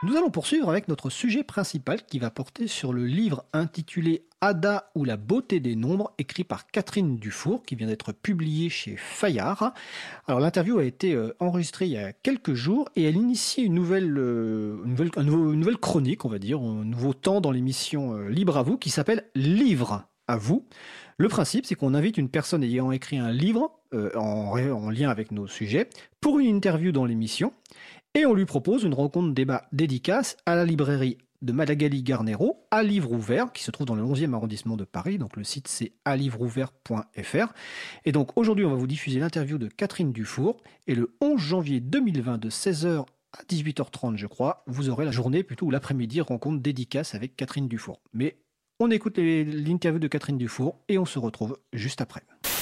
Nous allons poursuivre avec notre sujet principal qui va porter sur le livre intitulé Ada ou la beauté des nombres, écrit par Catherine Dufour, qui vient d'être publié chez Fayard. Alors l'interview a été enregistrée il y a quelques jours et elle initie une nouvelle chronique, on va dire, un nouveau temps dans l'émission Libre à vous, qui s'appelle Livre à vous. Le principe, c'est qu'on invite une personne ayant écrit un livre en lien avec nos sujets pour une interview dans l'émission. Et on lui propose une rencontre débat dédicace à la librairie de Madagali-Garnero, à livre ouvert, qui se trouve dans le 11e arrondissement de Paris. Donc le site, c'est alivreouvert.fr. Et donc aujourd'hui, on va vous diffuser l'interview de Catherine Dufour. Et le 11 janvier 2020, de 16h à 18h30, je crois, vous aurez la journée, plutôt, ou l'après-midi, rencontre dédicace avec Catherine Dufour. Mais on écoute l'interview de Catherine Dufour et on se retrouve juste après.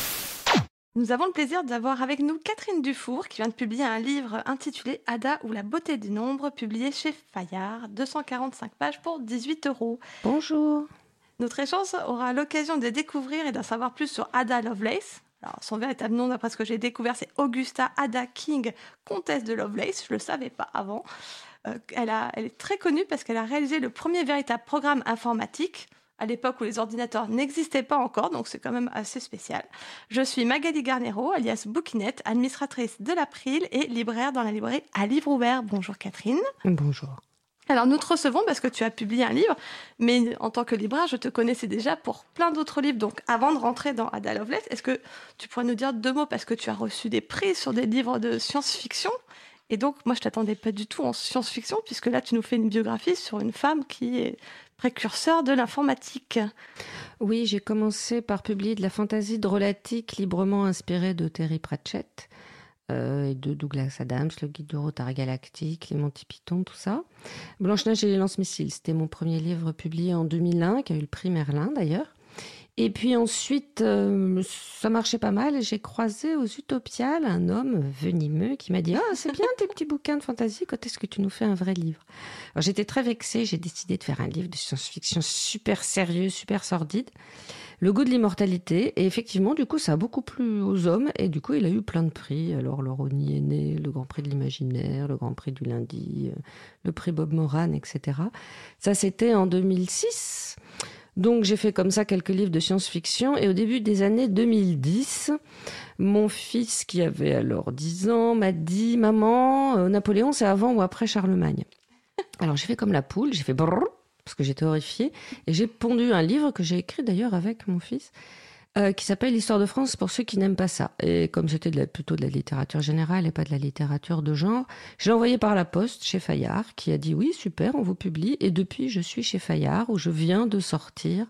Nous avons le plaisir d'avoir avec nous Catherine Dufour qui vient de publier un livre intitulé Ada ou la beauté des nombres, publié chez Fayard, 245 pages pour 18 €. Bonjour. Notre échange aura l'occasion de découvrir et d'en savoir plus sur Ada Lovelace. Alors, son véritable nom, d'après ce que j'ai découvert, c'est Augusta Ada King, comtesse de Lovelace. Je ne le savais pas avant. Elle est très connue parce qu'elle a réalisé le premier véritable programme informatique à l'époque où les ordinateurs n'existaient pas encore, donc c'est quand même assez spécial. Je suis Magali Garnero, alias Bouquinette, administratrice de l'April et libraire dans la librairie à livre ouvert. Bonjour Catherine. Bonjour. Alors nous te recevons parce que tu as publié un livre, mais en tant que libraire, je te connaissais déjà pour plein d'autres livres. Donc avant de rentrer dans Ada Lovelace, est-ce que tu pourrais nous dire 2 mots, parce que tu as reçu des prix sur des livres de science-fiction? Et donc, moi, je t'attendais pas du tout en science-fiction, puisque là, tu nous fais une biographie sur une femme qui est précurseur de l'informatique. Oui, j'ai commencé par publier de la fantaisie drôlatique librement inspirée de Terry Pratchett et de Douglas Adams, le guide du Rotary Galactique, les Monty Python, tout ça. Blanche-Neige et les lance-missiles, c'était mon premier livre publié en 2001, qui a eu le prix Merlin d'ailleurs. Et puis ensuite, ça marchait pas mal et j'ai croisé aux Utopiales un homme venimeux qui m'a dit « Ah, c'est bien tes petits bouquins de fantaisie, quand est-ce que tu nous fais un vrai livre ?» Alors j'étais très vexée, j'ai décidé de faire un livre de science-fiction super sérieux, super sordide, le goût de l'immortalité. Et effectivement, du coup, ça a beaucoup plu aux hommes et du coup, il a eu plein de prix. Alors le Rosny est né, le Grand Prix de l'Imaginaire, le Grand Prix du Lundi, le prix Bob Moran, etc. Ça, c'était en 2006. Donc j'ai fait comme ça quelques livres de science-fiction et au début des années 2010, mon fils qui avait alors 10 ans m'a dit « Maman, Napoléon c'est avant ou après Charlemagne ?» Alors j'ai fait comme la poule, j'ai fait brrr, parce que j'étais horrifiée et j'ai pondu un livre que j'ai écrit d'ailleurs avec mon fils qui s'appelle L'Histoire de France pour ceux qui n'aiment pas ça. Et comme c'était plutôt de la littérature générale et pas de la littérature de genre, je l'ai envoyé par la poste chez Fayard, qui a dit oui, super, on vous publie. Et depuis, je suis chez Fayard, où je viens de sortir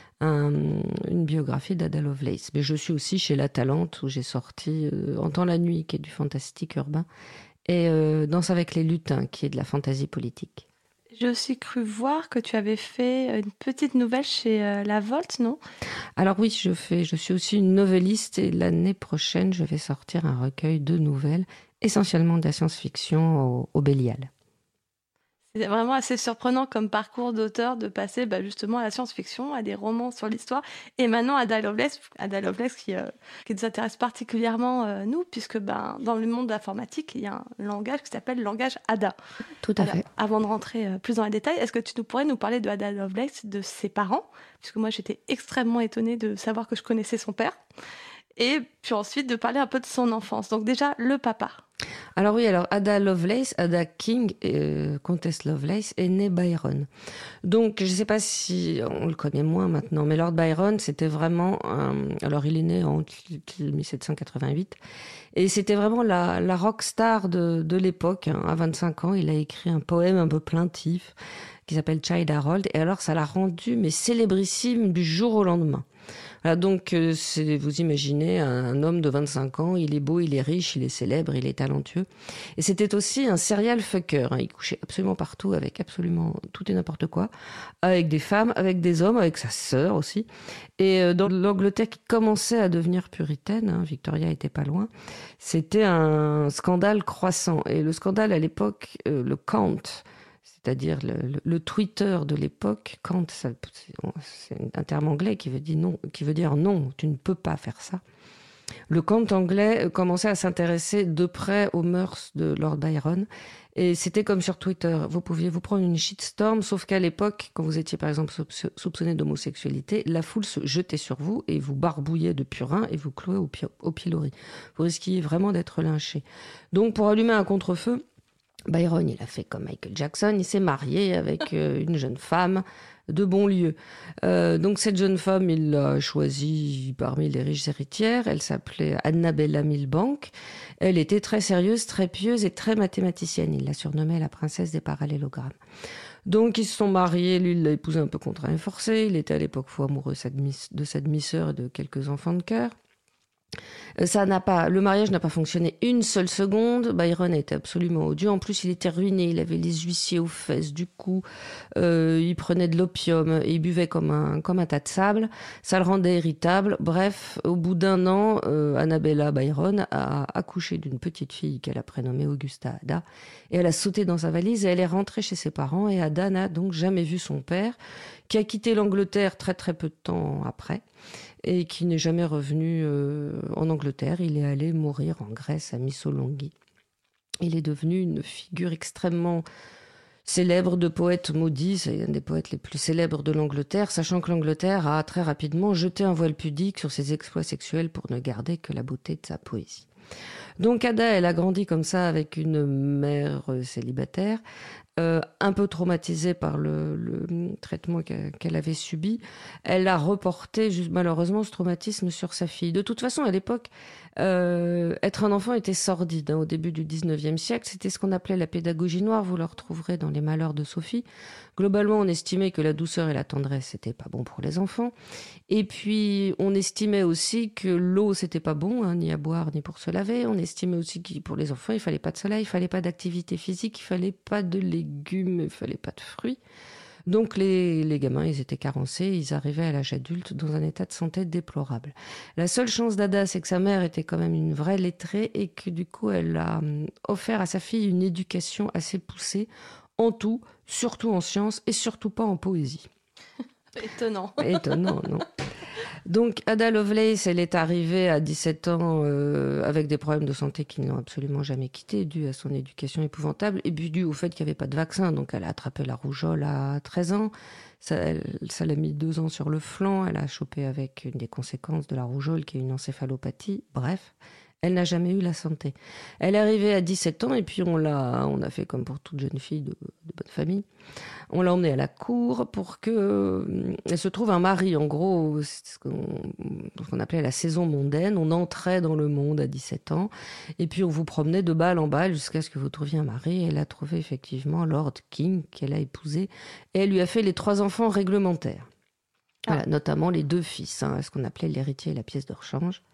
une biographie d'Ada Lovelace. Mais je suis aussi chez La Talente, où j'ai sorti En temps la nuit, qui est du fantastique urbain, et Danse avec les lutins, qui est de la fantaisie politique. J'ai aussi cru voir que tu avais fait une petite nouvelle chez La Volte, non ? Alors oui, je suis aussi une novelliste et l'année prochaine, je vais sortir un recueil de nouvelles, essentiellement de la science-fiction au Bélial. C'est vraiment assez surprenant comme parcours d'auteur de passer justement à la science-fiction, à des romans sur l'histoire, et maintenant à Ada Lovelace qui nous intéresse particulièrement, nous, puisque dans le monde de l'informatique, il y a un langage qui s'appelle le langage Ada. Tout à fait. Avant de rentrer plus dans les détails, est-ce que tu pourrais nous parler de Ada Lovelace, de ses parents, puisque moi j'étais extrêmement étonnée de savoir que je connaissais son père, et puis ensuite de parler un peu de son enfance. Donc déjà, le papa. Alors oui, Ada Lovelace, Ada King, comtesse Lovelace, est née Byron. Donc je ne sais pas si on le connaît moins maintenant, mais Lord Byron, c'était vraiment alors il est né en 1788, et c'était vraiment la rockstar de l'époque. À 25 ans, il a écrit un poème un peu plaintif qui s'appelle Childe Harold, et alors ça l'a rendu célébrissime du jour au lendemain. Voilà, donc vous imaginez un homme de 25 ans, il est beau, il est riche, il est célèbre, il est talentueux. Et c'était aussi un serial fucker, hein. Il couchait absolument partout avec absolument tout et n'importe quoi, avec des femmes, avec des hommes, avec sa sœur aussi. Et dans l'Angleterre qui commençait à devenir puritaine, hein, Victoria était pas loin, c'était un scandale croissant. Et le scandale à l'époque, le Kant, c'est-à-dire le Twitter de l'époque, Kant, c'est un terme anglais qui veut dire non, tu ne peux pas faire ça. le Kant anglais commençait à s'intéresser de près aux mœurs de Lord Byron. Et c'était comme sur Twitter. Vous pouviez vous prendre une shitstorm, sauf qu'à l'époque, quand vous étiez par exemple soupçonné d'homosexualité, la foule se jetait sur vous et vous barbouillait de purin et vous clouait au pilori. Vous risquiez vraiment d'être lynché. Donc pour allumer un contre-feu, Byron, il a fait comme Michael Jackson, il s'est marié avec une jeune femme de Bonlieu. Donc cette jeune femme, il l'a choisie parmi les riches héritières. Elle s'appelait Annabella Milbank. Elle était très sérieuse, très pieuse et très mathématicienne. Il la surnommait la princesse des parallélogrammes. Donc ils se sont mariés, lui il l'a épousée un peu contraint et forcé. Il était à l'époque fou amoureux de sa demi-sœur et de quelques enfants de cœur. Le mariage n'a pas fonctionné une seule seconde. Byron était absolument odieux. En plus, il était ruiné. Il avait les huissiers aux fesses, du coup, il prenait de l'opium et il buvait comme un tas de sable. Ça le rendait irritable. Bref, au bout d'1 an, Annabella Byron a accouché d'une petite fille qu'elle a prénommée Augusta Ada. Et elle a sauté dans sa valise et elle est rentrée chez ses parents. Et Ada n'a donc jamais vu son père, qui a quitté l'Angleterre très très peu de temps après. Et qui n'est jamais revenu en Angleterre. Il est allé mourir en Grèce, à Missolonghi. Il est devenu une figure extrêmement célèbre de poète maudit. C'est un des poètes les plus célèbres de l'Angleterre, sachant que l'Angleterre a très rapidement jeté un voile pudique sur ses exploits sexuels pour ne garder que la beauté de sa poésie. Donc Ada, elle a grandi comme ça avec une mère célibataire, un peu traumatisée par le traitement qu'elle avait subi. Elle a reporté malheureusement ce traumatisme sur sa fille. De toute façon, à l'époque, être un enfant était sordide. Au début du 19e siècle, c'était ce qu'on appelait la pédagogie noire. Vous le retrouverez dans Les Malheurs de Sophie. Globalement, on estimait que la douceur et la tendresse, c'était pas bon pour les enfants. Et puis, on estimait aussi que l'eau, c'était pas bon, ni à boire, ni pour se laver. On estimait aussi que pour les enfants, il fallait pas de soleil, il fallait pas d'activité physique, il fallait pas de légumes, il fallait pas de fruits. Donc les gamins, ils étaient carencés, ils arrivaient à l'âge adulte dans un état de santé déplorable. La seule chance d'Ada, c'est que sa mère était quand même une vraie lettrée et que du coup, elle a offert à sa fille une éducation assez poussée en tout, surtout en sciences et surtout pas en poésie. Étonnant. Étonnant, non. Donc Ada Lovelace, elle est arrivée à 17 ans avec des problèmes de santé qui ne l'ont absolument jamais quittée, dû à son éducation épouvantable, et puis dû au fait qu'il n'y avait pas de vaccin. Donc elle a attrapé la rougeole à 13 ans, ça l'a mis 2 ans sur le flanc, elle a chopé avec une des conséquences de la rougeole qui est une encéphalopathie, bref. Elle n'a jamais eu la santé. Elle est arrivée à 17 ans et puis on a fait comme pour toute jeune fille de bonne famille. On l'a emmenée à la cour pour qu'elle se trouve un mari. En gros, c'est ce qu'on appelait la saison mondaine. On entrait dans le monde à 17 ans et puis on vous promenait de balle en balle jusqu'à ce que vous trouviez un mari. Elle a trouvé effectivement Lord King qu'elle a épousé et elle lui a fait les 3 enfants réglementaires. Voilà, notamment les 2 fils, ce qu'on appelait l'héritier et la pièce de rechange.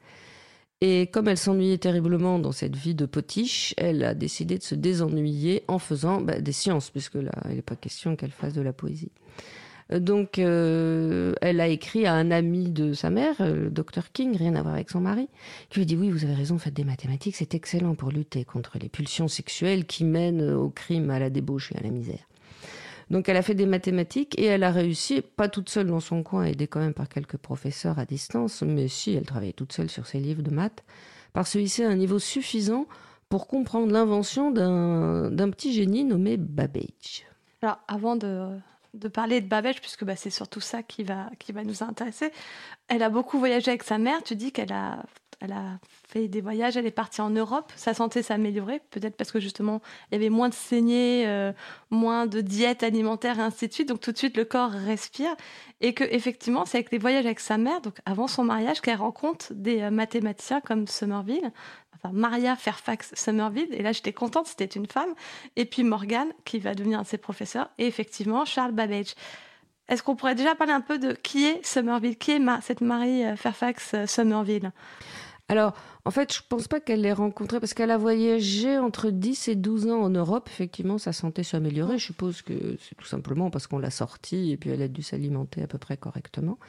Et comme elle s'ennuyait terriblement dans cette vie de potiche, elle a décidé de se désennuyer en faisant des sciences, puisque là, il n'est pas question qu'elle fasse de la poésie. Donc, elle a écrit à un ami de sa mère, le Dr King, rien à voir avec son mari, qui lui dit « Oui, vous avez raison, faites des mathématiques, c'est excellent pour lutter contre les pulsions sexuelles qui mènent au crime, à la débauche et à la misère. » Donc elle a fait des mathématiques et elle a réussi, pas toute seule dans son coin, aidée quand même par quelques professeurs à distance, mais si, elle travaillait toute seule sur ses livres de maths, par se hisser à un niveau suffisant pour comprendre l'invention d'un petit génie nommé Babbage. Alors, avant de parler de Babbage, puisque c'est surtout ça qui va nous intéresser, elle a beaucoup voyagé avec sa mère. Tu dis qu'elle a fait des voyages, elle est partie en Europe, sa santé s'est améliorée, peut-être parce que justement, il y avait moins de saignées, moins de diète alimentaire et ainsi de suite, donc tout de suite le corps respire, et que effectivement, c'est avec les voyages avec sa mère, donc avant son mariage, qu'elle rencontre des mathématiciens comme Somerville, enfin Maria Fairfax Somerville, et là j'étais contente, c'était une femme, et puis Morgan, qui va devenir un de ses professeurs, et effectivement Charles Babbage. Est-ce qu'on pourrait déjà parler un peu de qui est Somerville, qui est cette Marie Fairfax Somerville ? Alors, en fait, je ne pense pas qu'elle l'ait rencontrée parce qu'elle a voyagé entre 10 et 12 ans en Europe. Effectivement, sa santé s'est améliorée. Je suppose que c'est tout simplement parce qu'on l'a sortie et puis elle a dû s'alimenter à peu près correctement.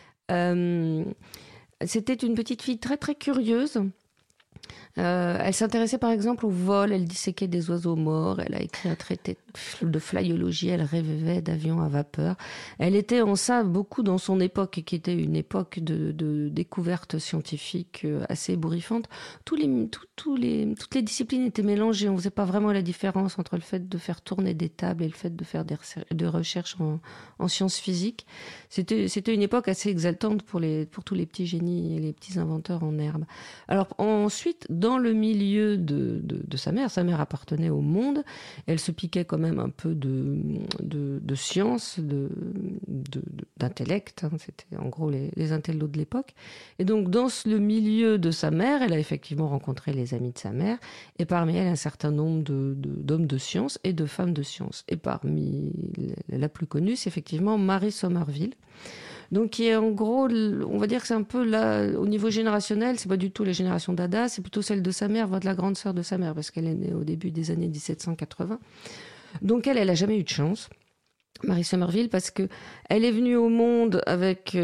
C'était une petite fille très, très curieuse. Elle s'intéressait par exemple au vol, elle disséquait des oiseaux morts, elle a écrit un traité de flyologie, elle rêvait d'avions à vapeur. Elle était en ça beaucoup dans son époque, qui était une époque de découvertes scientifiques assez ébouriffantes. Toutes les disciplines étaient mélangées. On faisait pas vraiment la différence entre le fait de faire tourner des tables et le fait de faire des recherches en sciences physiques. C'était une époque assez exaltante pour tous les petits génies et les petits inventeurs en herbe. Alors ensuite, dans le milieu de sa mère appartenait au monde. Elle se piquait quand même un peu de science, d'intellect. C'était en gros les intellos de l'époque. Et donc, dans le milieu de sa mère, elle a effectivement rencontré les amis de sa mère. Et parmi elles, un certain nombre d'hommes de science et de femmes de science. Et parmi la plus connue, c'est effectivement Mary Somerville. Donc, qui est en gros, on va dire que c'est un peu là, au niveau générationnel, c'est pas du tout les générations d'Ada, c'est plutôt celle de sa mère, voire de la grande sœur de sa mère, parce qu'elle est née au début des années 1780. Donc, elle a jamais eu de chance, Mary Somerville, parce que elle est venue au monde avec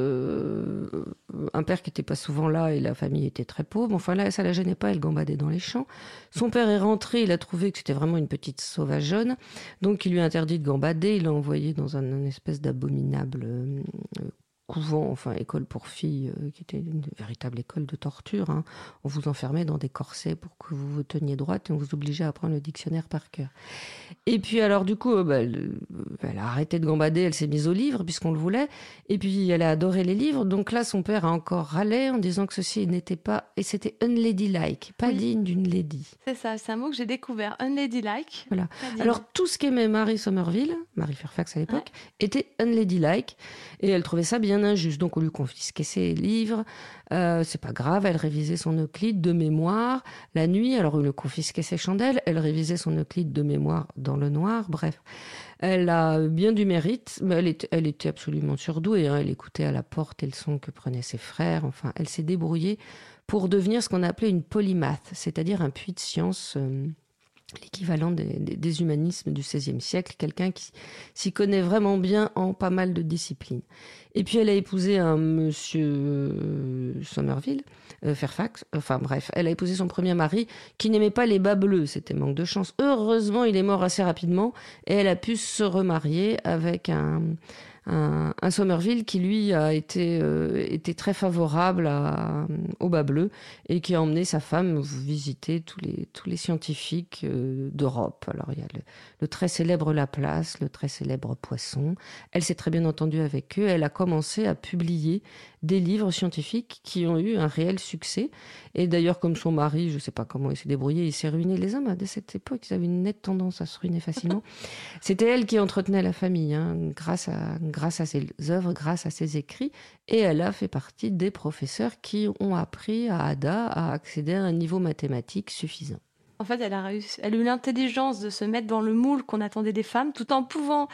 un père qui n'était pas souvent là et la famille était très pauvre. Enfin là, ça la gênait pas, elle gambadait dans les champs. Son père est rentré, il a trouvé que c'était vraiment une petite sauvageonne, donc il lui a interdit de gambader, il l'a envoyé dans une espèce d'abominable couvent, enfin école pour filles, qui était une véritable école de torture. Hein. On vous enfermait dans des corsets pour que vous vous teniez droite et on vous obligeait à apprendre le dictionnaire par cœur. Et puis alors du coup, elle a arrêté de gambader, elle s'est mise au livre puisqu'on le voulait. Et puis elle a adoré les livres. Donc là, son père a encore râlé en disant que ceci n'était pas, et c'était unladylike, pas digne d'une lady. C'est ça, c'est un mot que j'ai découvert, unladylike. Voilà. Alors tout ce qu'aimait Mary Somerville, Mary Fairfax à l'époque, était unladylike et elle trouvait ça bien injuste. Donc on lui confisquait ses livres. C'est pas grave, elle révisait son Euclide de mémoire la nuit. Alors on lui confisquait ses chandelles, elle révisait son Euclide de mémoire dans le noir. Bref, elle a bien du mérite, mais elle était absolument surdouée. Hein. Elle écoutait à la porte et le son que prenaient ses frères. Enfin, elle s'est débrouillée pour devenir ce qu'on appelait une polymathe, c'est-à-dire un puits de science. L'équivalent des humanismes du XVIe siècle, quelqu'un qui s'y connaît vraiment bien en pas mal de disciplines. Et puis elle a épousé un monsieur Somerville, Fairfax, enfin bref, elle a épousé son premier mari qui n'aimait pas les bas bleus, c'était manque de chance. Heureusement, il est mort assez rapidement et elle a pu se remarier avec un Somerville qui lui a été très favorable au bas bleu et qui a emmené sa femme visiter tous les scientifiques d'Europe. Alors il y a le très célèbre Laplace, le très célèbre Poisson. Elle s'est très bien entendue avec eux. Elle a commencé à publier des livres scientifiques qui ont eu un réel succès. Et d'ailleurs, comme son mari, je ne sais pas comment il s'est débrouillé, il s'est ruiné. Les hommes, dès cette époque, ils avaient une nette tendance à se ruiner facilement. C'était elle qui entretenait la famille, hein, grâce à ses œuvres, grâce à ses écrits. Et elle a fait partie des professeurs qui ont appris à Ada à accéder à un niveau mathématique suffisant. En fait, elle a eu l'intelligence de se mettre dans le moule qu'on attendait des femmes, tout en pouvant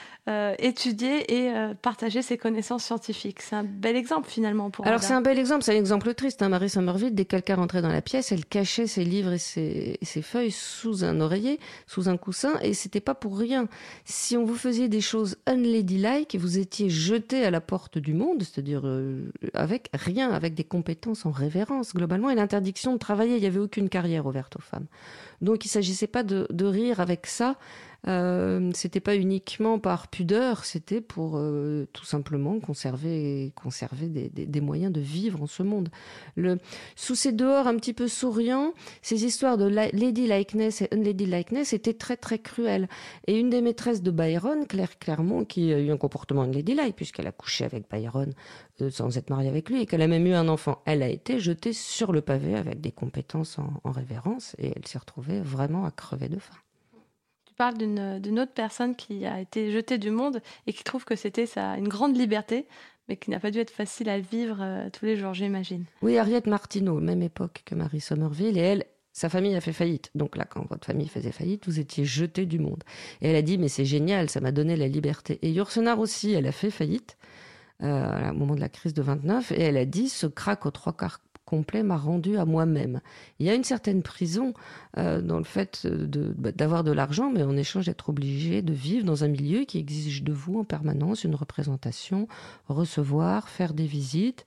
étudier et partager ses connaissances scientifiques. C'est un bel exemple, finalement, pour Alors, Ada. c'est un bel exemple, c'est un exemple triste. Hein. Mary Somerville, dès que quelqu'un rentrait dans la pièce, elle cachait ses livres et ses feuilles sous un oreiller, sous un coussin, et c'était pas pour rien. Si on vous faisait des choses unladylike, vous étiez jeté à la porte du monde, c'est-à-dire avec rien, avec des compétences en révérence, globalement, et l'interdiction de travailler. Il n'y avait aucune carrière ouverte aux femmes. Donc il ne s'agissait pas de rire avec ça, c'était pas uniquement par pudeur, c'était pour tout simplement conserver des moyens de vivre en ce monde. Sous ces dehors un petit peu souriants, ces histoires de ladylikeness et unladylikeness étaient très très cruelles. Et une des maîtresses de Byron, Claire Clermont, qui a eu un comportement unladylike puisqu'elle a couché avec Byron sans être mariée avec lui et qu'elle a même eu un enfant, elle a été jetée sur le pavé avec des compétences en révérence et elle s'est retrouvée vraiment à crever de faim. Tu parles d'une autre personne qui a été jetée du monde et qui trouve que c'était une grande liberté, mais qui n'a pas dû être facile à vivre tous les jours, j'imagine. Oui, Harriet Martineau, même époque que Mary Somerville, et elle, sa famille a fait faillite. Donc là, quand votre famille faisait faillite, vous étiez jeté du monde. Et elle a dit, mais c'est génial, ça m'a donné la liberté. Et Yourcenar aussi, elle a fait faillite au moment de la crise de 29, et elle a dit, ce crack aux 3/4 complet m'a rendu à moi-même. Il y a une certaine prison dans le fait d'avoir de l'argent, mais en échange d'être obligé de vivre dans un milieu qui exige de vous en permanence une représentation, recevoir, faire des visites.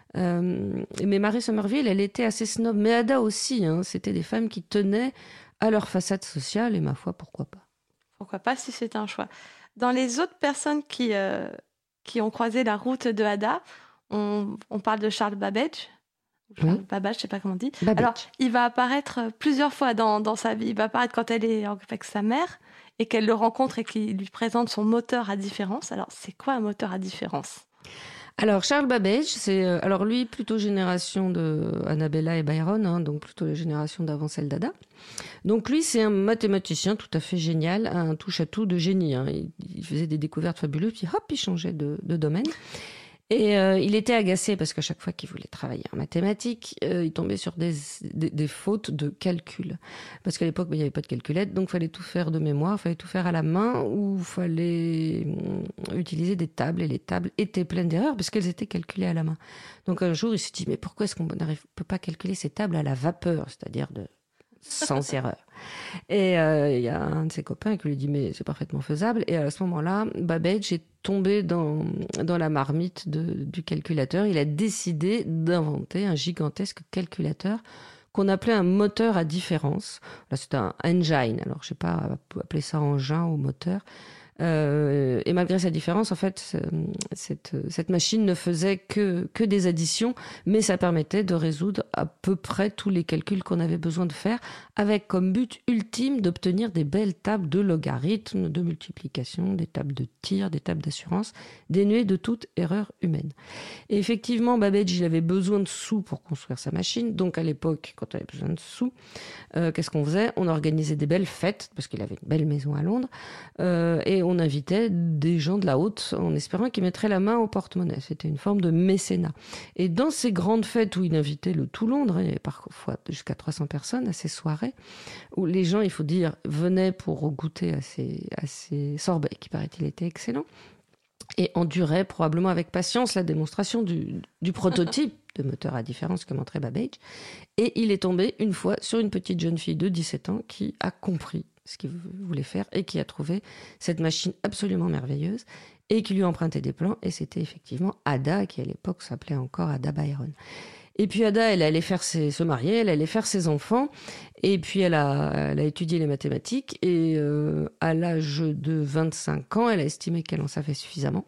Mais Mary Somerville, elle était assez snob, mais Ada aussi. Hein, c'était des femmes qui tenaient à leur façade sociale, et ma foi, pourquoi pas. pourquoi pas si c'est un choix. Dans les autres personnes qui ont croisé la route de Ada, on parle de Charles Babbage. Charles Babbage, je ne sais pas comment on dit. Babbage. Alors, il va apparaître plusieurs fois dans sa vie. Il va apparaître quand elle est avec sa mère et qu'elle le rencontre et qu'il lui présente son moteur à différence. Alors, c'est quoi un moteur à différence ? Alors, Charles Babbage, c'est alors lui plutôt génération de Annabella et Byron, hein, donc plutôt la génération d'avant celle d'Ada. Donc lui, c'est un mathématicien tout à fait génial, un touche-à-tout de génie. Hein. Il faisait des découvertes fabuleuses, puis hop, il changeait de domaine. Et il était agacé parce qu'à chaque fois qu'il voulait travailler en mathématiques, il tombait sur des fautes de calcul. Parce qu'à l'époque, il n'y avait pas de calculette, donc il fallait tout faire de mémoire, il fallait tout faire à la main, ou il fallait utiliser des tables, et les tables étaient pleines d'erreurs parce qu'elles étaient calculées à la main. Donc un jour, il s'est dit, mais pourquoi est-ce qu'on ne peut pas calculer ces tables à la vapeur, c'est-à-dire sans erreur. Et il y a un de ses copains qui lui dit mais c'est parfaitement faisable. Et à ce moment-là, Babbage est tombé dans la marmite du calculateur. Il a décidé d'inventer un gigantesque calculateur qu'on appelait un moteur à différence. Là, c'est un engine. Alors, je sais pas appeler ça engin ou moteur. Et malgré sa différence, en fait, cette machine ne faisait que des additions, mais ça permettait de résoudre à peu près tous les calculs qu'on avait besoin de faire, avec comme but ultime d'obtenir des belles tables de logarithmes, de multiplication, des tables de tir, des tables d'assurance, dénuées de toute erreur humaine. Et effectivement, Babbage, il avait besoin de sous pour construire sa machine. Donc à l'époque, quand on avait besoin de sous, qu'est-ce qu'on faisait ? On organisait des belles fêtes, parce qu'il avait une belle maison à Londres, et on invitait des gens de la haute en espérant qu'ils mettraient la main au porte-monnaie. C'était une forme de mécénat. Et dans ces grandes fêtes où il invitait le tout Londres, il y avait parfois jusqu'à 300 personnes à ces soirées, où les gens, il faut dire, venaient pour goûter à ces sorbets, qui paraît-il étaient excellents, et enduraient probablement avec patience la démonstration du prototype de moteur à différence que montrait Babbage. Et il est tombé une fois sur une petite jeune fille de 17 ans qui a compris ce qu'il voulait faire et qui a trouvé cette machine absolument merveilleuse et qui lui a emprunté des plans. Et c'était effectivement Ada, qui à l'époque s'appelait encore Ada Byron. Et puis Ada, elle allait se marier, elle allait faire ses enfants, et puis elle a étudié les mathématiques, et à l'âge de 25 ans, elle a estimé qu'elle en savait suffisamment.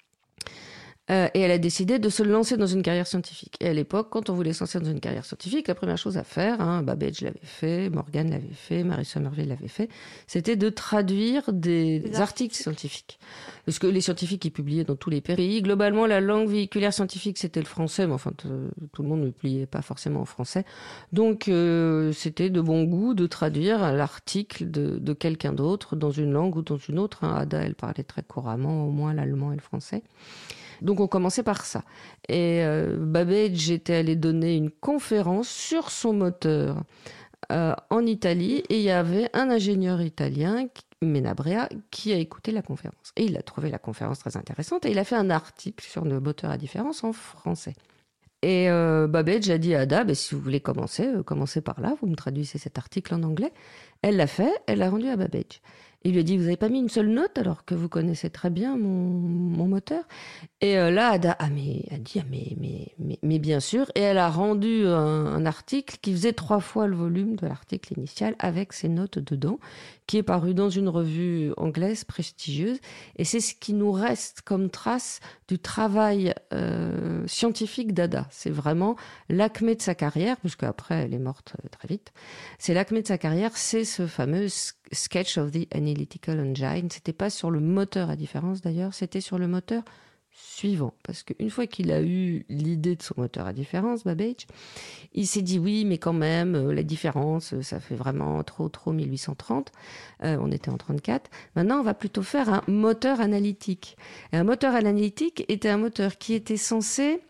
Et elle a décidé de se lancer dans une carrière scientifique. Et à l'époque, quand on voulait se lancer dans une carrière scientifique, la première chose à faire, Babbage l'avait fait, Morgan l'avait fait, Mary Somerville l'avait fait, c'était de traduire des articles scientifiques. Parce que les scientifiques, ils publiaient dans tous les pays. Globalement, la langue véhiculaire scientifique, c'était le français, mais enfin, tout le monde ne pliait pas forcément en français. Donc, c'était de bon goût de traduire l'article de quelqu'un d'autre dans une langue ou dans une autre. Ada, elle parlait très couramment, au moins l'allemand et le français. Donc on commençait par ça. Et Babbage était allé donner une conférence sur son moteur en Italie, et il y avait un ingénieur italien, Menabrea, qui a écouté la conférence. Et il a trouvé la conférence très intéressante, et il a fait un article sur le moteur à différence en français. Et Babbage a dit à Ada, si vous voulez commencez par là, vous me traduisez cet article en anglais. Elle l'a fait, elle l'a rendu à Babbage. Il lui a dit, vous n'avez pas mis une seule note alors que vous connaissez très bien mon moteur? Et là, Ada a dit, mais bien sûr. Et elle a rendu un article qui faisait 3 fois le volume de l'article initial avec ses notes dedans, qui est paru dans une revue anglaise prestigieuse. Et c'est ce qui nous reste comme trace du travail scientifique d'Ada. C'est vraiment l'acmé de sa carrière, puisque après elle est morte très vite. C'est l'acmé de sa carrière, c'est ce fameux Sketch of the Analytical Engine. C'était pas sur le moteur à différence d'ailleurs, c'était sur le moteur suivant. Parce qu'une fois qu'il a eu l'idée de son moteur à différence, Babbage, il s'est dit oui, mais quand même, la différence, ça fait vraiment trop 1830. On était en 34. Maintenant, on va plutôt faire un moteur analytique. Et un moteur analytique était un moteur qui était censé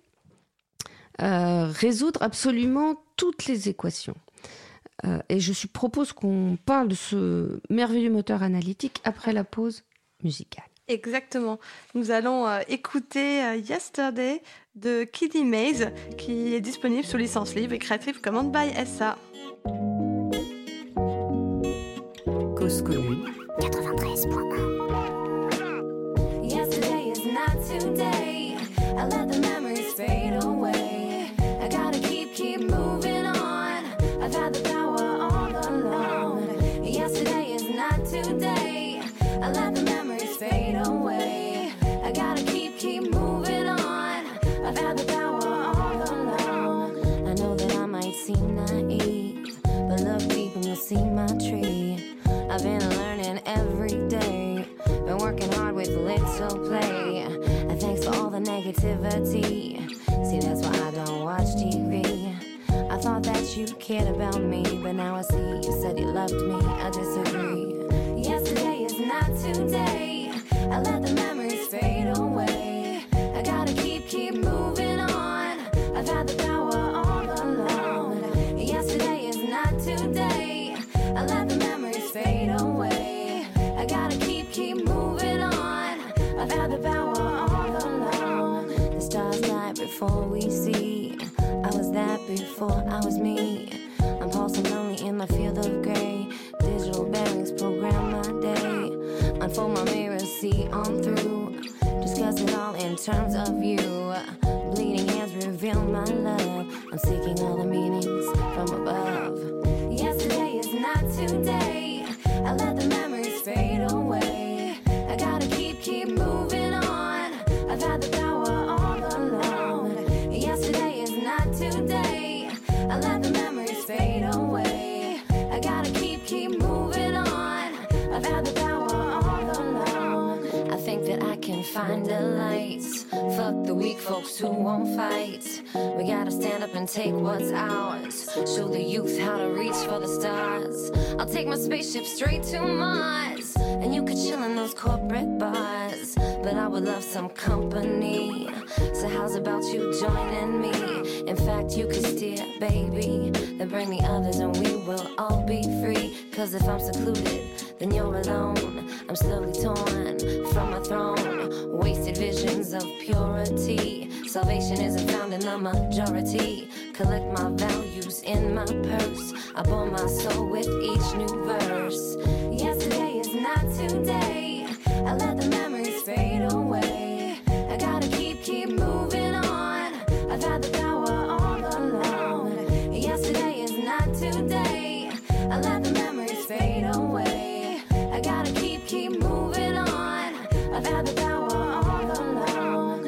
résoudre absolument toutes les équations. Et je propose qu'on parle de ce merveilleux moteur analytique après la pause musicale. Exactement. Nous allons écouter Yesterday de Kiddy Maze, qui est disponible sous licence libre et Creative Commons by SA. Cause commune 93.1. Yesterday is not today. I let the memories fade away. I gotta keep moving on. I've had the power all alone. Yesterday is not today. with little play. Thanks for all the negativity. See, that's why I don't watch TV. I thought that you cared about me, but now I see you said you loved me. I disagree. Yesterday is not today. I let the memories fade away. I gotta keep moving on. I've had the power all along. Yesterday is not today. I let the memories fade away. I gotta keep moving on. I've had the power all along. The stars light before we see. I was that before I was me. I'm pulsing lonely in my field of gray. Digital bearings program my day. Unfold my mirror, see on through. Discuss it all in terms of you. Bleeding hands reveal my love. I'm seeking all the meanings from above. Yesterday is not today. I let the memories fade away. I gotta keep moving on. I've had the power all along. Yesterday is not today. I let the memories fade away. I gotta keep moving on. I've had the power all along. I think that I can find a light. Fuck the weak folks who won't fight. We gotta stand up and take what's ours. Show the youth how to reach for the stars. I'll take my spaceship straight to Mars. And you could chill in those corporate bars. But I would love some company. So how's about you joining me? In fact, you could steer, baby. Then bring the others and we will all be free. Cause if I'm secluded, then you're alone. I'm slowly torn from my throne. Wasted visions of purity. Salvation isn't found in the majority. Collect my values in my purse. I bore my soul with each new verse. Yesterday is not today. I let the memories fade away. I gotta keep moving on. I've had the power all along. Yesterday is not today. I let the memories fade away. I gotta keep moving on. I've had the power all along.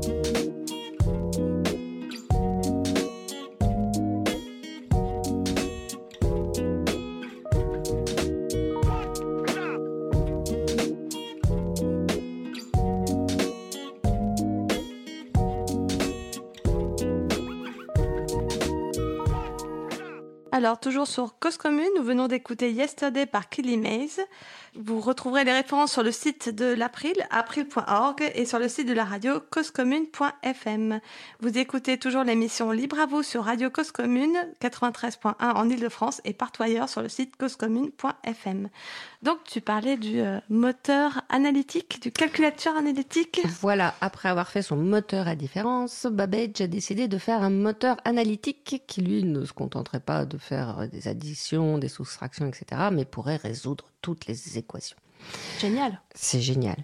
Alors, toujours sur Cause Commune, nous venons d'écouter Yesterday par Killy Maze. Vous retrouverez les références sur le site de l'April, april.org, et sur le site de la radio causecommune.fm. Vous écoutez toujours l'émission Libre à vous sur Radio Cause Commune, 93.1 en Ile-de-France et partout ailleurs sur le site causecommune.fm. Donc, tu parlais du moteur analytique, du calculateur analytique. Voilà, après avoir fait son moteur à différence, Babbage a décidé de faire un moteur analytique qui, lui, ne se contenterait pas de faire des additions, des soustractions, etc., mais pourrait résoudre toutes les équations. Génial. C'est génial.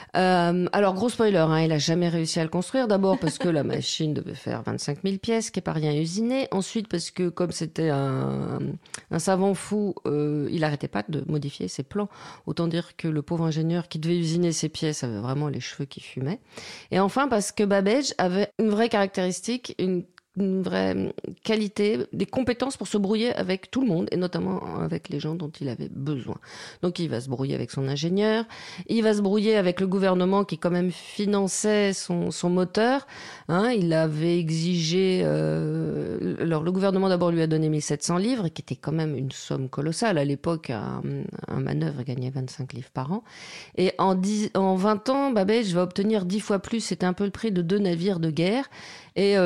Alors, gros spoiler, hein, il a jamais réussi à le construire. D'abord parce que la machine devait faire 25 000 pièces, qui n'est pas rien à usiner. Ensuite parce que comme c'était un savant fou, il n'arrêtait pas de modifier ses plans. Autant dire que le pauvre ingénieur qui devait usiner ses pièces avait vraiment les cheveux qui fumaient. Et enfin parce que Babbage avait une vraie caractéristique, une vraie qualité, des compétences pour se brouiller avec tout le monde, et notamment avec les gens dont il avait besoin. Donc il va se brouiller avec son ingénieur, il va se brouiller avec le gouvernement qui quand même finançait son moteur. Hein, il avait exigé... alors le gouvernement d'abord lui a donné 1700 livres, qui était quand même une somme colossale. À l'époque, un manœuvre gagnait 25 livres par an. Et en 20 ans, Babbage va obtenir 10 fois plus. C'était un peu le prix de 2 navires de guerre. Et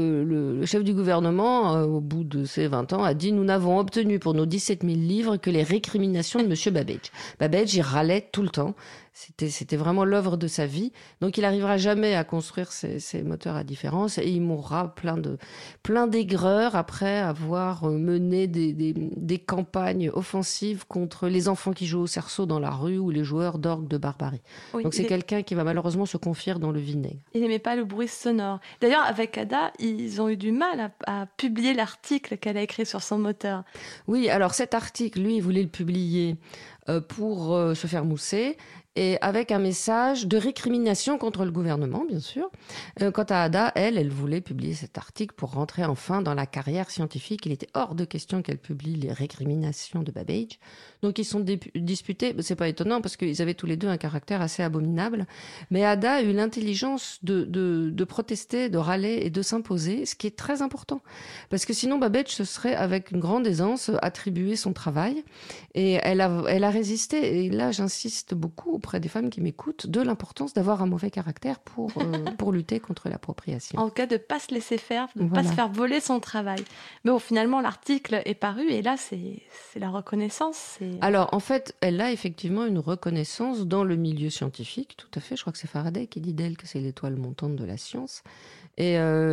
le chef du gouvernement, au bout de ces 20 ans, a dit « Nous n'avons obtenu pour nos 17 000 livres que les récriminations de Monsieur Babbage ». Babbage, il râlait tout le temps. C'était vraiment l'œuvre de sa vie. Donc, il n'arrivera jamais à construire ces moteurs à différence et il mourra plein d'aigreur après avoir mené des campagnes offensives contre les enfants qui jouent au cerceau dans la rue ou les joueurs d'orgue de barbarie. Oui, donc, c'est quelqu'un qui va malheureusement se confier dans le vinaigre. Il n'aimait pas le bruit sonore. D'ailleurs, avec Ada, ils ont eu du mal à publier l'article qu'elle a écrit sur son moteur. Oui, alors cet article, lui, il voulait le publier pour se faire mousser. et avec un message de récrimination contre le gouvernement, bien sûr. Quant à Ada, elle voulait publier cet article pour rentrer enfin dans la carrière scientifique. Il était hors de question qu'elle publie les récriminations de Babbage. Donc ils sont disputés, c'est pas étonnant parce qu'ils avaient tous les deux un caractère assez abominable. Mais Ada a eu l'intelligence de protester, de râler et de s'imposer, ce qui est très important. Parce que sinon Babbage se serait avec une grande aisance attribué son travail. Et elle a résisté. Et là, j'insiste beaucoup auprès des femmes qui m'écoutent de l'importance d'avoir un mauvais caractère pour lutter contre l'appropriation. En cas de ne pas se laisser faire, de ne pas se faire voler son travail. Mais bon, finalement, l'article est paru et là, c'est la reconnaissance. Alors, en fait, elle a effectivement une reconnaissance dans le milieu scientifique, tout à fait. Je crois que c'est Faraday qui dit d'elle que c'est l'étoile montante de la science. Et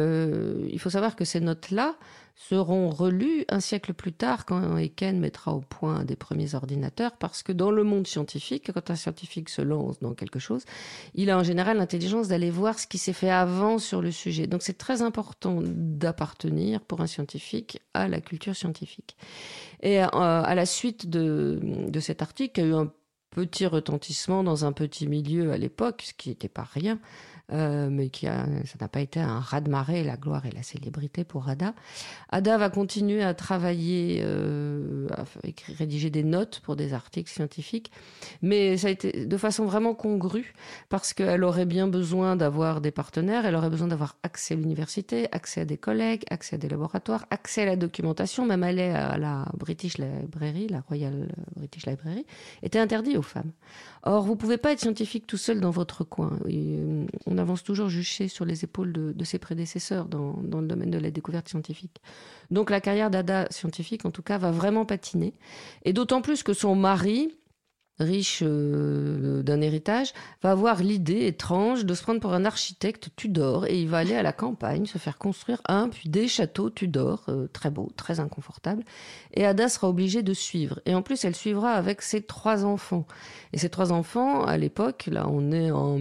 il faut savoir que ces notes-là seront relues un siècle plus tard quand Aiken mettra au point un des premiers ordinateurs, parce que dans le monde scientifique, quand un scientifique se lance dans quelque chose, il a en général l'intelligence d'aller voir ce qui s'est fait avant sur le sujet. Donc c'est très important d'appartenir pour un scientifique à la culture scientifique. Et à la suite de cet article, il y a eu un petit retentissement dans un petit milieu à l'époque, ce qui n'était pas rien, mais ça n'a pas été un raz-de-marée, la gloire et la célébrité pour Ada. Ada va continuer à travailler, à rédiger des notes pour des articles scientifiques, mais ça a été de façon vraiment congrue, parce qu'elle aurait bien besoin d'avoir des partenaires, elle aurait besoin d'avoir accès à l'université, accès à des collègues, accès à des laboratoires, accès à la documentation, même aller à la British Library, la Royal British Library, était interdit aux femmes. Or, vous ne pouvez pas être scientifique tout seul dans votre coin. On avance toujours juché sur les épaules de ses prédécesseurs dans le domaine de la découverte scientifique. Donc la carrière d'Ada scientifique, en tout cas, va vraiment patiner. Et d'autant plus que son mari, riche d'un héritage, va avoir l'idée étrange de se prendre pour un architecte Tudor, et il va aller à la campagne se faire construire un puis des châteaux Tudor, très beaux, très inconfortables, et Ada sera obligée de suivre. Et en plus, elle suivra avec ses 3 enfants. Et ces 3 enfants, à l'époque, là on est en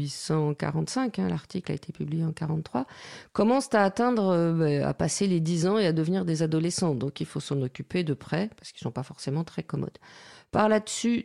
1845, l'article a été publié en 43, commencent à atteindre, à passer les 10 ans et à devenir des adolescents. Donc il faut s'en occuper de près, parce qu'ils ne sont pas forcément très commodes. Par là-dessus,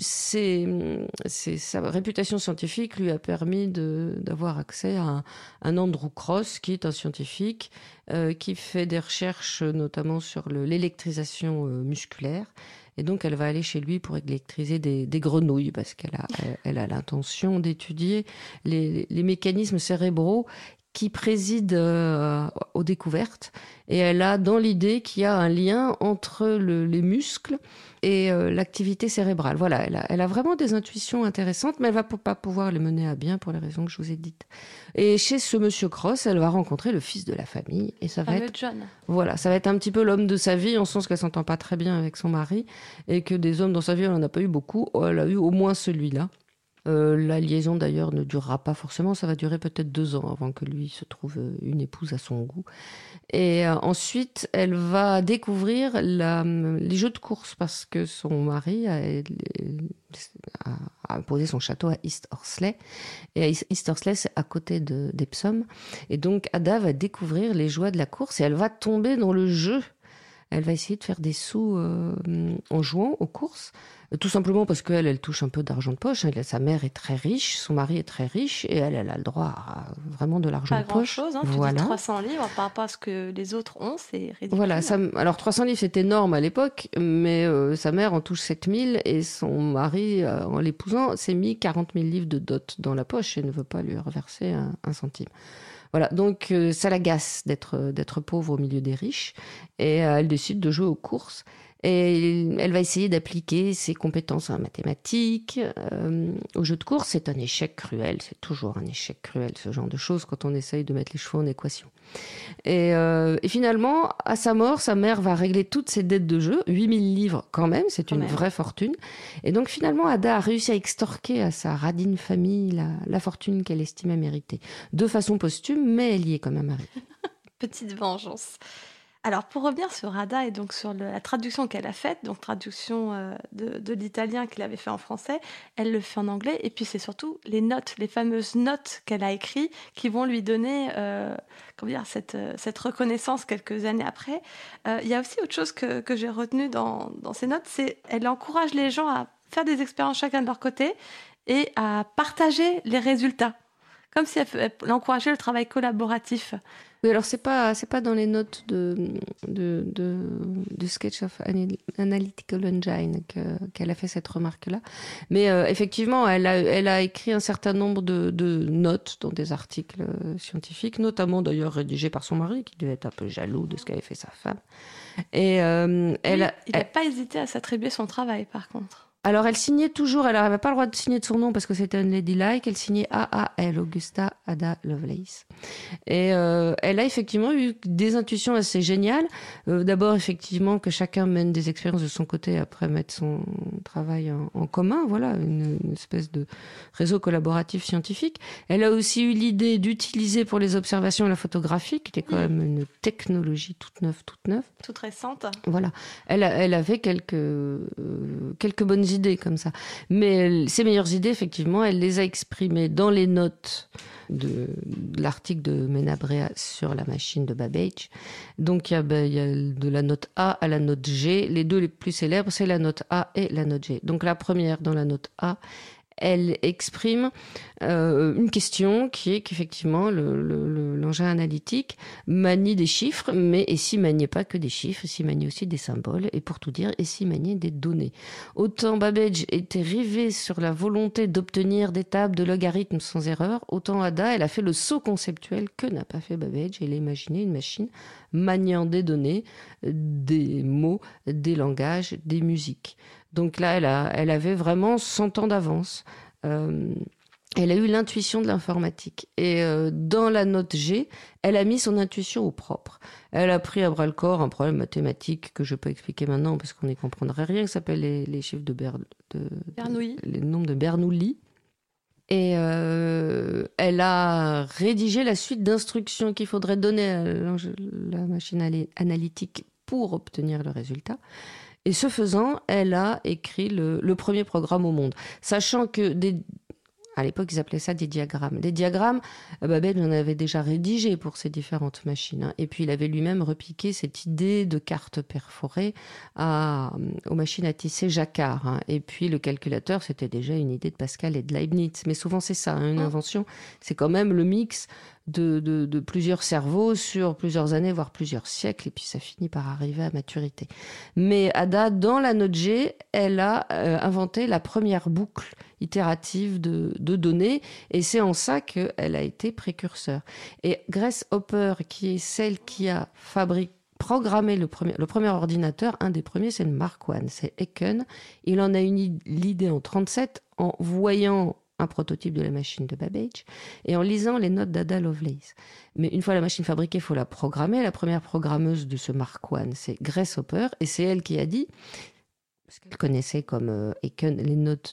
sa réputation scientifique lui a permis d'avoir accès à un Andrew Cross, qui est un scientifique qui fait des recherches notamment sur l'électrisation musculaire. Et donc, elle va aller chez lui pour électriser des grenouilles, parce qu'elle a l'intention d'étudier les mécanismes cérébraux qui président aux découvertes. Et elle a dans l'idée qu'il y a un lien entre les muscles et l'activité cérébrale. Voilà, elle a vraiment des intuitions intéressantes, mais elle ne va pas pouvoir les mener à bien pour les raisons que je vous ai dites. Et chez ce monsieur Cross, elle va rencontrer le fils de la famille. Et ça va être John. Voilà, ça va être un petit peu l'homme de sa vie, en ce sens qu'elle ne s'entend pas très bien avec son mari, et que des hommes dans sa vie, elle n'en a pas eu beaucoup. Elle a eu au moins celui-là. La liaison d'ailleurs ne durera pas forcément, ça va durer peut-être 2 ans avant que lui se trouve une épouse à son goût. Et ensuite, elle va découvrir les jeux de course, parce que son mari a posé son château à East Horsley. Et East Horsley, c'est à côté d'Epsom. Et donc, Ada va découvrir les joies de la course et elle va tomber dans le jeu. Elle va essayer de faire des sous en jouant aux courses, tout simplement parce qu'elle touche un peu d'argent de poche. Sa mère est très riche, son mari est très riche, et elle a le droit à vraiment de l'argent de poche. Pas grand-chose, voilà. Tu dis 300 livres par rapport à ce que les autres ont, c'est ridicule. Voilà, alors 300 livres, c'est énorme à l'époque, mais sa mère en touche 7000, et son mari, en l'épousant, s'est mis 40 000 livres de dot dans la poche et ne veut pas lui reverser un centime. Voilà, donc ça l'agace d'être pauvre au milieu des riches, et elle décide de jouer aux courses. Et elle va essayer d'appliquer ses compétences en mathématiques au jeu de course. C'est un échec cruel, c'est toujours un échec cruel, ce genre de choses, quand on essaye de mettre les chevaux en équation. Et finalement, à sa mort, sa mère va régler toutes ses dettes de jeu, 8000 livres quand même, c'est une vraie fortune. Et donc finalement, Ada a réussi à extorquer à sa radine famille la fortune qu'elle estimait mériter. De façon posthume, mais elle y est quand même arrivée. Petite vengeance. Alors, pour revenir sur Ada et donc sur la traduction qu'elle a faite, donc traduction de l'italien qu'il avait fait en français, elle le fait en anglais, et puis c'est surtout les notes, les fameuses notes qu'elle a écrites qui vont lui donner cette reconnaissance quelques années après. Il y a aussi autre chose que j'ai retenu dans ces notes, c'est qu'elle encourage les gens à faire des expériences chacun de leur côté, et à partager les résultats, comme si elle encourageait le travail collaboratif. Oui, alors c'est pas dans les notes du Sketch of Analytical Engine qu'elle a fait cette remarque-là. Mais effectivement, elle a écrit un certain nombre de notes dans des articles scientifiques, notamment d'ailleurs rédigés par son mari, qui devait être un peu jaloux de ce qu'avait fait sa femme. Et il n'a pas hésité à s'attribuer son travail, par contre. Alors, elle signait toujours, elle n'avait pas le droit de signer de son nom parce que c'était un ladylike, elle signait AAL, Augusta Ada Lovelace. Et elle a effectivement eu des intuitions assez géniales. D'abord, effectivement, que chacun mène des expériences de son côté, après mettre son travail en commun, voilà, une espèce de réseau collaboratif scientifique. Elle a aussi eu l'idée d'utiliser pour les observations la photographie, qui était quand même une technologie toute neuve. Toute récente. Voilà. Elle avait quelques bonnes idées comme ça. Mais ses meilleures idées, effectivement, elle les a exprimées dans les notes de l'article de Menabrea sur la machine de Babbage. Donc, il y a de la note A à la note G. Les deux les plus célèbres, c'est la note A et la note G. Donc, la première, dans la note A, elle exprime une question qui est qu'effectivement l'engin analytique manie des chiffres, mais et s'il maniait pas que des chiffres, s'il maniait aussi des symboles, et pour tout dire, et s'il maniait des données. Autant Babbage était rivé sur la volonté d'obtenir des tables de logarithmes sans erreur, autant Ada, elle a fait le saut conceptuel que n'a pas fait Babbage. Elle a imaginé une machine maniant des données, des mots, des langages, des musiques. Donc là, elle avait vraiment 100 ans d'avance. Elle a eu l'intuition de l'informatique. Et dans la note G, elle a mis son intuition au propre. Elle a pris à bras-le-corps un problème mathématique que je peux expliquer maintenant parce qu'on n'y comprendrait rien, qui s'appelle les chiffres de Bernoulli. Les nombres de Bernoulli. Et elle a rédigé la suite d'instructions qu'il faudrait donner à la machine analytique pour obtenir le résultat. Et ce faisant, elle a écrit le premier programme au monde. Sachant que, à l'époque, ils appelaient ça des diagrammes. Des diagrammes, Babbage en avait déjà rédigé pour ces différentes machines. Hein. Et puis, il avait lui-même repiqué cette idée de carte perforée aux machines à tisser Jacquard. Hein. Et puis, le calculateur, c'était déjà une idée de Pascal et de Leibniz. Mais souvent, c'est ça, hein, une invention. C'est quand même le mix de plusieurs cerveaux sur plusieurs années, voire plusieurs siècles, et puis ça finit par arriver à maturité. Mais Ada, dans la note G, elle a inventé la première boucle itérative de données, et c'est en ça qu'elle a été précurseur. Et Grace Hopper, qui est celle qui a programmé le premier ordinateur, un des premiers, c'est le Mark I, c'est Aiken. Il en a eu l'idée en 1937 en voyant un prototype de la machine de Babbage, et en lisant les notes d'Ada Lovelace. Mais une fois la machine fabriquée, il faut la programmer. La première programmeuse de ce Mark I, c'est Grace Hopper, et c'est elle qui a dit, parce qu'elle connaissait comme Aiken les notes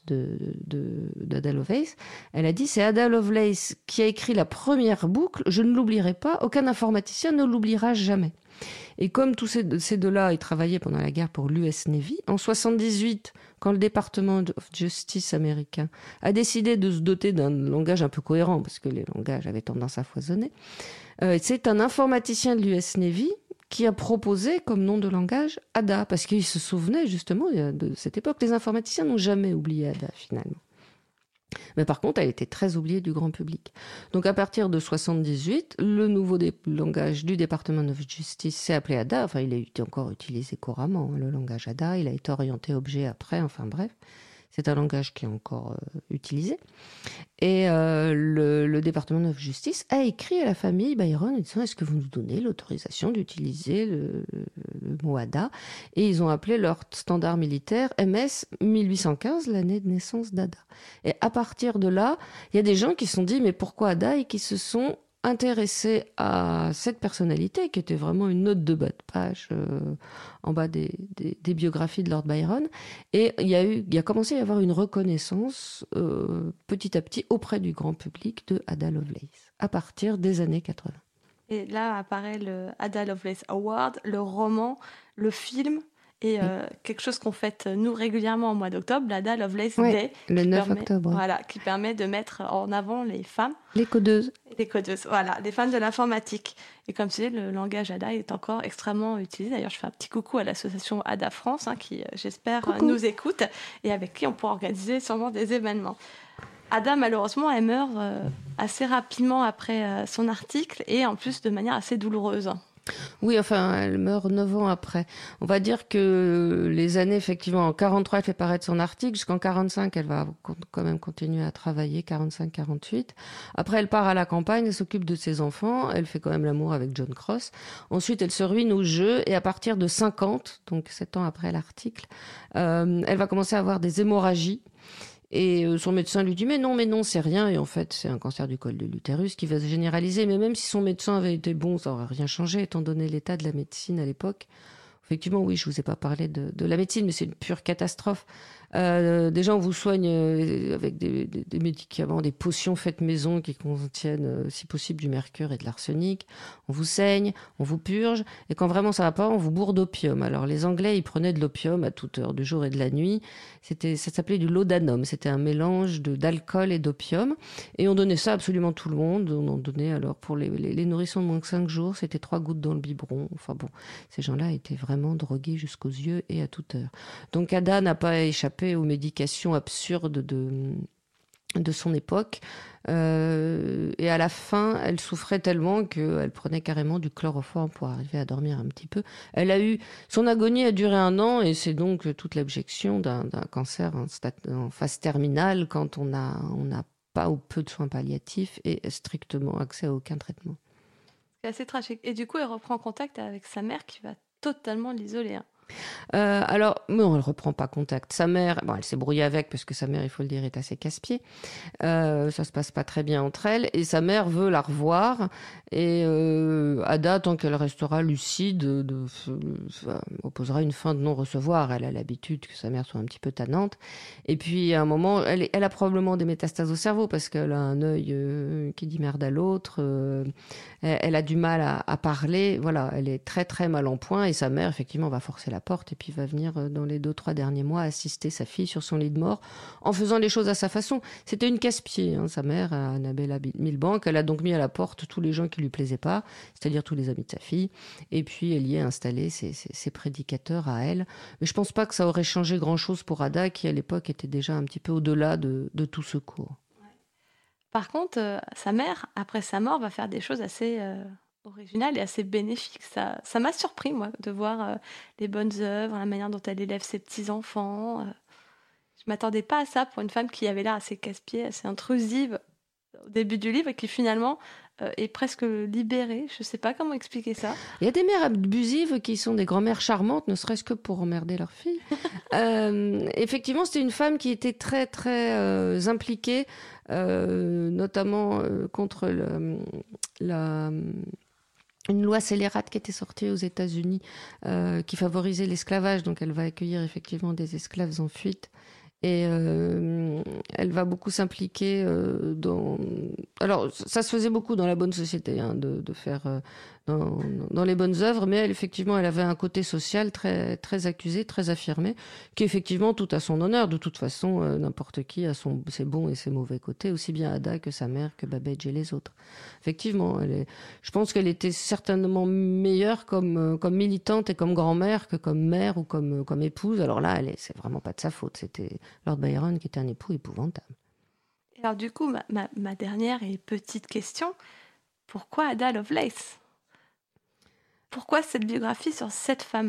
d'Ada Lovelace, elle a dit, c'est Ada Lovelace qui a écrit la première boucle, je ne l'oublierai pas, aucun informaticien ne l'oubliera jamais. Et comme tous ces deux-là, ils travaillaient pendant la guerre pour l'US Navy, en 1978, quand le Department of Justice américain a décidé de se doter d'un langage un peu cohérent, parce que les langages avaient tendance à foisonner, c'est un informaticien de l'US Navy qui a proposé comme nom de langage Ada, parce qu'il se souvenait justement de cette époque. Les informaticiens n'ont jamais oublié Ada, finalement. Mais par contre, elle était très oubliée du grand public. Donc à partir de 1978, le nouveau langage du Department of Justice s'est appelé Ada. Enfin, il a été encore utilisé couramment, hein, le langage Ada. Il a été orienté objet après, enfin bref. C'est un langage qui est encore utilisé. Et le Department of Justice a écrit à la famille Byron en disant « Est-ce que vous nous donnez l'autorisation d'utiliser le mot Ada ?» Et ils ont appelé leur standard militaire MS 1815, l'année de naissance d'Ada. Et à partir de là, il y a des gens qui se sont dit « Mais pourquoi Ada ?» et qui se sont intéressés à cette personnalité qui était vraiment une note de bas de page en bas des biographies de Lord Byron, et il a commencé à y avoir une reconnaissance petit à petit auprès du grand public de Ada Lovelace à partir des années 80. Et là apparaît le Ada Lovelace Award, le roman, le film et quelque chose qu'on fête nous régulièrement au mois d'octobre, l'Ada Lovelace Day. Le 9 octobre. Voilà, qui permet de mettre en avant les femmes. Les codeuses. Les codeuses, voilà, les femmes de l'informatique. Et comme tu sais, le langage Ada est encore extrêmement utilisé. D'ailleurs, je fais un petit coucou à l'association Ada France, qui, j'espère, nous écoute et avec qui on pourra organiser sûrement des événements. Ada, malheureusement, elle meurt assez rapidement après son article et en plus de manière assez douloureuse. Oui, enfin, elle meurt 9 ans après. On va dire que les années, effectivement, en 43, elle fait paraître son article. Jusqu'en 45, elle va quand même continuer à travailler, 45-48. Après, elle part à la campagne, elle s'occupe de ses enfants. Elle fait quand même l'amour avec John Cross. Ensuite, elle se ruine au jeu. Et à partir de 50, donc 7 ans après l'article, elle va commencer à avoir des hémorragies. Et son médecin lui dit mais non, c'est rien. Et en fait, c'est un cancer du col de l'utérus qui va se généraliser. Mais même si son médecin avait été bon, ça n'aurait rien changé, étant donné l'état de la médecine à l'époque. Effectivement, oui, je vous ai pas parlé de la médecine, mais c'est une pure catastrophe. Déjà, on vous soigne avec des médicaments, des potions faites maison qui contiennent, si possible, du mercure et de l'arsenic. On vous saigne, on vous purge, et quand vraiment ça va pas, on vous bourre d'opium. Alors, les Anglais, ils prenaient de l'opium à toute heure du jour et de la nuit. Ça s'appelait du laudanum. C'était un mélange d'alcool et d'opium. Et on donnait ça à absolument tout le monde. On en donnait, alors, pour les nourrissons de moins que 5 jours, c'était 3 gouttes dans le biberon. Enfin bon, ces gens-là étaient vraiment drogués jusqu'aux yeux et à toute heure. Donc, Ada n'a pas échappé aux médications absurdes de son époque. Et à la fin, elle souffrait tellement qu'elle prenait carrément du chloroforme pour arriver à dormir un petit peu. Son agonie a duré 1 an et c'est donc toute l'objection d'un cancer en phase terminale quand on n'a pas ou peu de soins palliatifs et strictement accès à aucun traitement. C'est assez tragique. Et du coup, elle reprend contact avec sa mère qui va totalement l'isoler. Alors, non, elle reprend pas contact. Sa mère, elle s'est brouillée avec parce que sa mère, il faut le dire, est assez casse-pied. Ça se passe pas très bien entre elles et sa mère veut la revoir. Et Ada, tant qu'elle restera lucide, opposera une fin de non-recevoir. Elle a l'habitude que sa mère soit un petit peu tannante. Et puis, à un moment, elle a probablement des métastases au cerveau parce qu'elle a un œil qui dit merde à l'autre. Elle a du mal à parler. Voilà, elle est très, très mal en point. Et sa mère, effectivement, va forcer la porte et puis va venir dans les 2-3 derniers mois assister sa fille sur son lit de mort en faisant les choses à sa façon. C'était une casse-pied, sa mère, Annabella Milbank. Elle a donc mis à la porte tous les gens qui lui plaisaient pas, c'est-à-dire tous les amis de sa fille. Et puis elle y a installé ses prédicateurs à elle. Mais je pense pas que ça aurait changé grand-chose pour Ada, qui à l'époque était déjà un petit peu au-delà de tout secours. Par contre, sa mère, après sa mort, va faire des choses assez originales et assez bénéfiques. Ça m'a surpris, moi, de voir les bonnes œuvres, la manière dont elle élève ses petits-enfants. Je m'attendais pas à ça pour une femme qui avait l'air assez casse-pied, assez intrusive au début du livre et qui finalement est presque libérée. Je sais pas comment expliquer ça. Il y a des mères abusives qui sont des grand-mères charmantes, ne serait-ce que pour emmerder leur fille. Effectivement, c'était une femme qui était très, très impliquée, notamment contre une loi scélérate qui était sortie aux États-Unis, qui favorisait l'esclavage. Donc, elle va accueillir effectivement des esclaves en fuite. Et elle va beaucoup s'impliquer dans... Alors, ça se faisait beaucoup dans la bonne société, de faire dans les bonnes œuvres, mais elle, effectivement, elle avait un côté social très, très accusé, très affirmé, qui est effectivement tout à son honneur. De toute façon, n'importe qui a ses bons et ses mauvais côtés, aussi bien Ada que sa mère, que Babbage et les autres. Effectivement, je pense qu'elle était certainement meilleure comme militante et comme grand-mère que comme mère ou comme épouse. Alors là, c'est vraiment pas de sa faute. C'était Lord Byron qui était un époux épouvantable. Et alors du coup, ma dernière et petite question, pourquoi Ada Lovelace ? Pourquoi cette biographie sur cette femme-là ?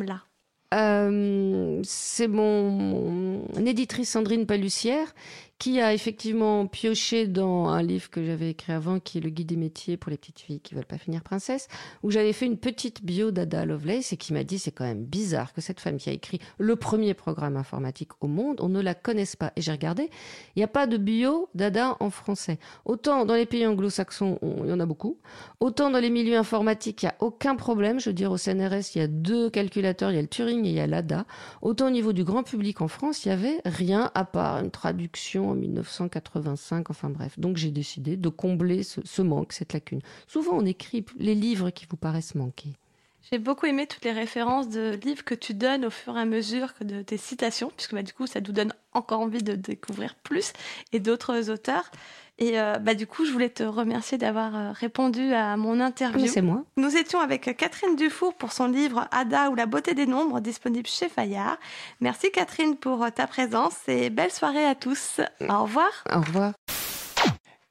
C'est mon éditrice Sandrine Palussière qui a effectivement pioché dans un livre que j'avais écrit avant, qui est Le Guide des métiers pour les petites filles qui veulent pas finir princesse, où j'avais fait une petite bio d'Ada Lovelace et qui m'a dit c'est quand même bizarre que cette femme qui a écrit le premier programme informatique au monde, on ne la connaisse pas. Et j'ai regardé, il n'y a pas de bio d'Ada en français. Autant dans les pays anglo-saxons, il y en a beaucoup, autant dans les milieux informatiques, il n'y a aucun problème. Je veux dire, au CNRS, il y a 2 calculateurs, il y a le Turing et il y a l'ADA. Autant au niveau du grand public en France, il n'y avait rien à part une traduction en 1985, enfin bref. Donc j'ai décidé de combler ce manque, cette lacune. Souvent on écrit les livres qui vous paraissent manquer. J'ai beaucoup aimé toutes les références de livres que tu donnes au fur et à mesure que de tes citations, puisque du coup ça nous donne encore envie de découvrir plus et d'autres auteurs. Et du coup, je voulais te remercier d'avoir répondu à mon interview. Mais c'est moi. Nous étions avec Catherine Dufour pour son livre Ada ou la beauté des nombres, disponible chez Fayard. Merci Catherine pour ta présence et belle soirée à tous. Au revoir. Au revoir.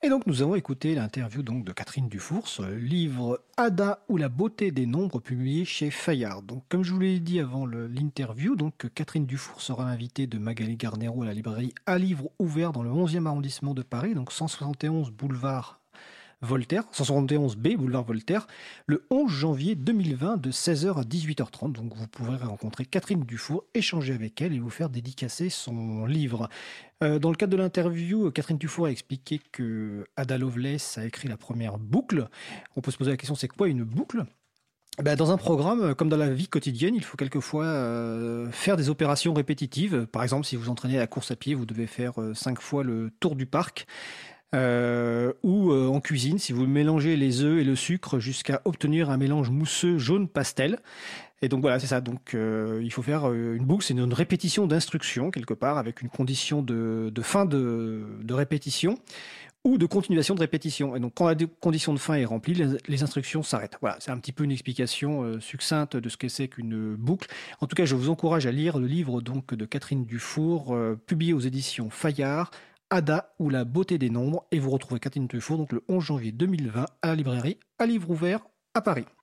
Et donc nous avons écouté l'interview donc de Catherine Dufour sur le livre Ada ou la beauté des nombres publié chez Fayard. Donc comme je vous l'ai dit avant l'interview, donc Catherine Dufour sera l'invitée de Magali Garnero à la librairie À Livre Ouvert dans le 11e arrondissement de Paris, donc 171 boulevard Voltaire, 171B boulevard Voltaire, le 11 janvier 2020 de 16h à 18h30. Donc vous pourrez rencontrer Catherine Dufour, échanger avec elle et vous faire dédicacer son livre. Dans le cadre de l'interview, Catherine Dufour a expliqué que Ada Lovelace a écrit la première boucle. On peut se poser la question, c'est quoi une boucle ? Dans un programme, comme dans la vie quotidienne, il faut quelquefois faire des opérations répétitives. Par exemple, si vous entraînez à la course à pied, vous devez faire 5 fois le tour du parc. Ou en cuisine, si vous mélangez les œufs et le sucre jusqu'à obtenir un mélange mousseux jaune pastel. Et donc voilà, c'est ça. Donc il faut faire une boucle, c'est une répétition d'instructions quelque part avec une condition de fin de répétition ou de continuation de répétition. Et donc quand la condition de fin est remplie, les instructions s'arrêtent. Voilà, c'est un petit peu une explication succincte de ce que c'est qu'une boucle. En tout cas, je vous encourage à lire le livre donc de Catherine Dufour, publié aux éditions Fayard, Ada ou la beauté des nombres, et vous retrouvez Catherine Dufour donc le 11 janvier 2020 à la librairie À Livre Ouvert à Paris.